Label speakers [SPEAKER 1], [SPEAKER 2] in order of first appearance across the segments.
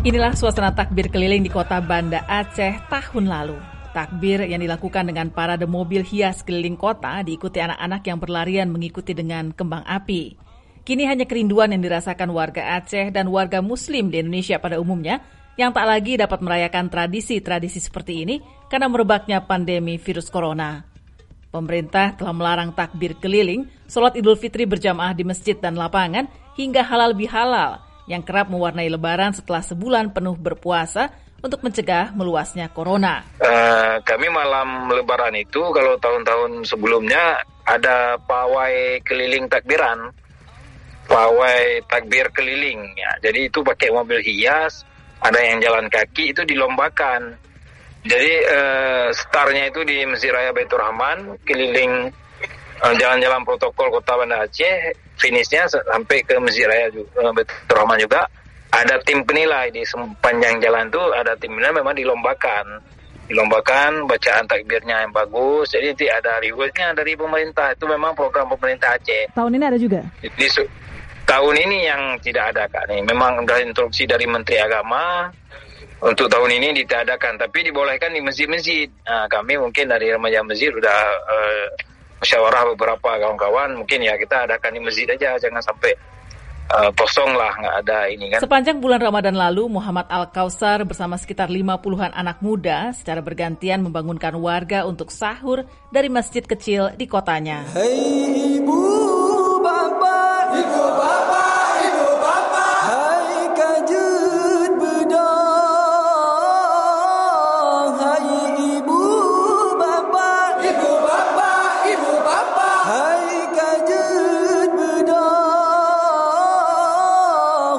[SPEAKER 1] Inilah suasana takbir keliling di kota Banda Aceh tahun lalu. Takbir yang dilakukan dengan parade mobil hias keliling kota diikuti anak-anak yang berlarian mengikuti dengan kembang api. Kini hanya kerinduan yang dirasakan warga Aceh dan warga Muslim di Indonesia pada umumnya yang tak lagi dapat merayakan tradisi-tradisi seperti ini karena merebaknya pandemi virus corona. Pemerintah telah melarang takbir keliling, sholat Idul Fitri berjamaah di masjid dan lapangan, hingga halal bihalal yang kerap mewarnai Lebaran setelah sebulan penuh berpuasa untuk mencegah meluasnya corona.
[SPEAKER 2] Kami malam Lebaran itu kalau tahun-tahun sebelumnya ada pawai keliling takbiran, pawai takbir keliling. Ya. Jadi itu pakai mobil hias, ada yang jalan kaki, itu dilombakan. Jadi startnya itu di Masjid Raya Baitur Rahman, keliling jalan-jalan protokol Kota Banda Aceh, finishnya sampai ke Masjid Raya Baitur Rahman juga. Ada tim penilai di sepanjang jalan itu, ada tim penilai memang dilombakan bacaan takbirnya yang bagus. Jadi nanti ada rewardnya dari pemerintah, itu memang program pemerintah Aceh.
[SPEAKER 1] Tahun ini ada juga?
[SPEAKER 2] Tahun ini yang tidak ada Kak, nih memang ada instruksi dari Menteri Agama. Untuk tahun ini ditiadakan, tapi dibolehkan di masjid-masjid. Nah, kami mungkin dari remaja masjid sudah musyawarah beberapa kawan-kawan, mungkin ya kita adakan di masjid aja, jangan sampai kosong lah, nggak ada ini kan.
[SPEAKER 1] Sepanjang bulan Ramadan lalu, Muhammad Al-Kausar bersama sekitar 50-an anak muda secara bergantian membangunkan warga untuk sahur dari masjid kecil di kotanya.
[SPEAKER 3] Hei ibu, bapak, ibu, bapak, ibu, bapak, hai kajut bedong, hai ibu, bapak, ibu, bapak, ibu, bapak, hai kajut bedong,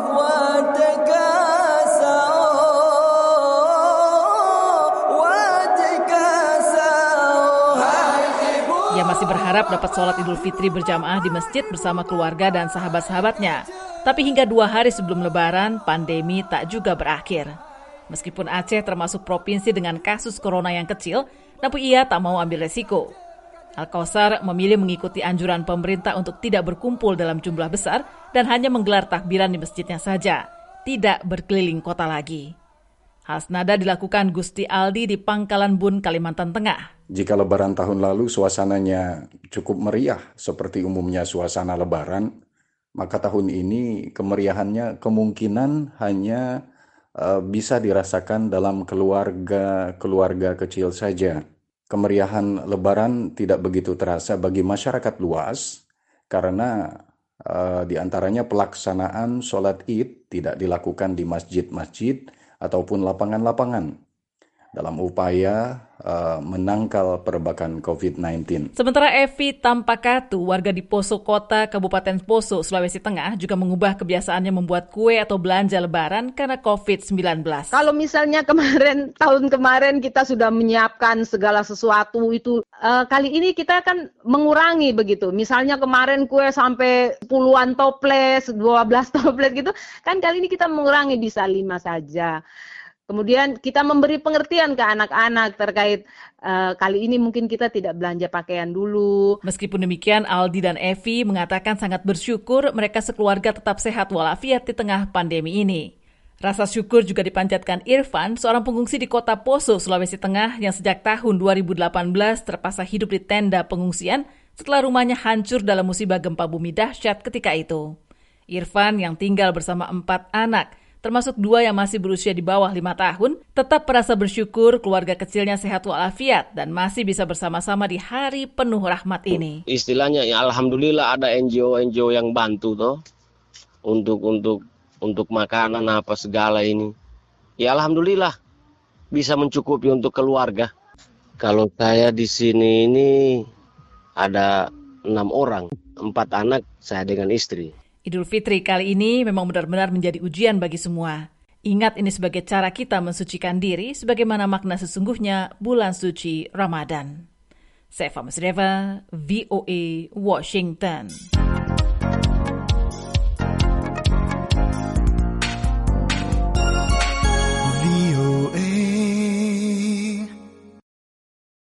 [SPEAKER 3] watekasau, hai ibu.
[SPEAKER 1] Ia masih berharap dapat sholat Idul Fitri berjamaah di masjid bersama keluarga dan sahabat-sahabatnya. Tapi hingga 2 hari sebelum Lebaran, pandemi tak juga berakhir. Meskipun Aceh termasuk provinsi dengan kasus corona yang kecil, namun ia tak mau ambil resiko. Al-Kausar memilih mengikuti anjuran pemerintah untuk tidak berkumpul dalam jumlah besar dan hanya menggelar takbiran di masjidnya saja, tidak berkeliling kota lagi. Hal senada dilakukan Gusti Aldi di Pangkalan Bun, Kalimantan Tengah.
[SPEAKER 4] Jika Lebaran tahun lalu suasananya cukup meriah seperti umumnya suasana Lebaran, maka tahun ini kemeriahannya kemungkinan hanya bisa dirasakan dalam keluarga kecil saja. Kemeriahan Lebaran tidak begitu terasa bagi masyarakat luas karena di antaranya pelaksanaan sholat Id tidak dilakukan di masjid-masjid ataupun lapangan-lapangan dalam upaya menangkal perebakan COVID-19.
[SPEAKER 1] Sementara Evi Tampakatu, warga di Poso Kota, Kabupaten Poso, Sulawesi Tengah, juga mengubah kebiasaannya membuat kue atau belanja Lebaran karena COVID-19.
[SPEAKER 5] Kalau misalnya tahun kemarin kita sudah menyiapkan segala sesuatu itu, kali ini kita akan mengurangi begitu. Misalnya kemarin kue sampai puluhan toples, 12 toples gitu, kan kali ini kita mengurangi bisa 5 saja. Kemudian kita memberi pengertian ke anak-anak terkait kali ini mungkin kita tidak belanja pakaian dulu.
[SPEAKER 1] Meskipun demikian, Aldi dan Evi mengatakan sangat bersyukur mereka sekeluarga tetap sehat walafiat di tengah pandemi ini. Rasa syukur juga dipanjatkan Irfan, seorang pengungsi di kota Poso, Sulawesi Tengah yang sejak tahun 2018 terpaksa hidup di tenda pengungsian setelah rumahnya hancur dalam musibah gempa bumi dahsyat ketika itu. Irfan yang tinggal bersama 4 anak, termasuk 2 yang masih berusia di bawah 5 tahun, tetap merasa bersyukur keluarga kecilnya sehat walafiat dan masih bisa bersama-sama di hari penuh rahmat ini.
[SPEAKER 6] Istilahnya ya alhamdulillah ada NGO yang bantu toh untuk makanan apa segala ini. Ya alhamdulillah bisa mencukupi untuk keluarga. Kalau saya di sini ini ada 6 orang, 4 anak, saya dengan istri.
[SPEAKER 1] Idul Fitri kali ini memang benar-benar menjadi ujian bagi semua. Ingat ini sebagai cara kita mensucikan diri sebagaimana makna sesungguhnya bulan suci Ramadan. Saya Fama Sreva, VOA, Washington.